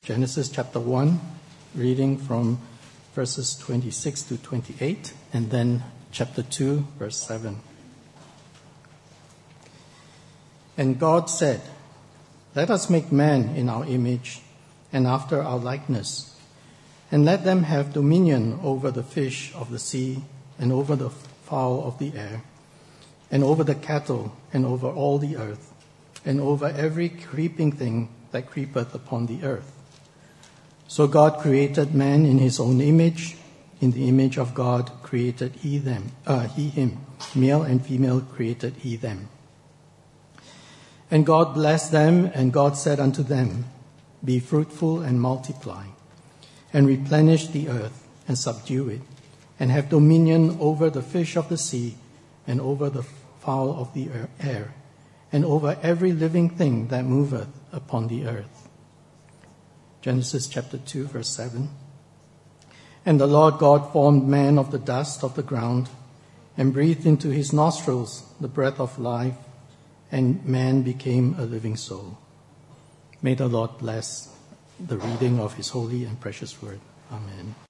Genesis chapter 1, reading from verses 26 to 28, and then chapter 2, verse 7. And God said, "Let us make man in our image and after our likeness, and let them have dominion over the fish of the sea and over the fowl of the air, and over the cattle and over all the earth, and over every creeping thing that creepeth upon the earth." So God created man in his own image. In the image of God created he him. Male and female created he them. And God blessed them, and God said unto them, "Be fruitful and multiply, and replenish the earth, and subdue it, and have dominion over the fish of the sea, and over the fowl of the air, and over every living thing that moveth upon the earth." Genesis chapter 2, verse 7. And the Lord God formed man of the dust of the ground, and breathed into his nostrils the breath of life, and man became a living soul. May the Lord bless the reading of his holy and precious word. Amen.